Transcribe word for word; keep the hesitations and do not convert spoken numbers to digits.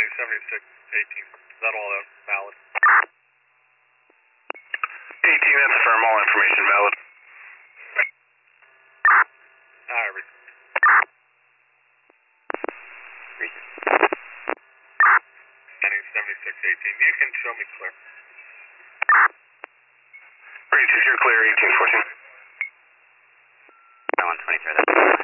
ninety seventy-six eighteen. Is that all that valid? eighteen, that's firm. All information valid. Alright, Rick. ninety seventy-six eighteen. You can show me clear. Breeze, you're clear, eighteen fourteen. one twenty-three, that's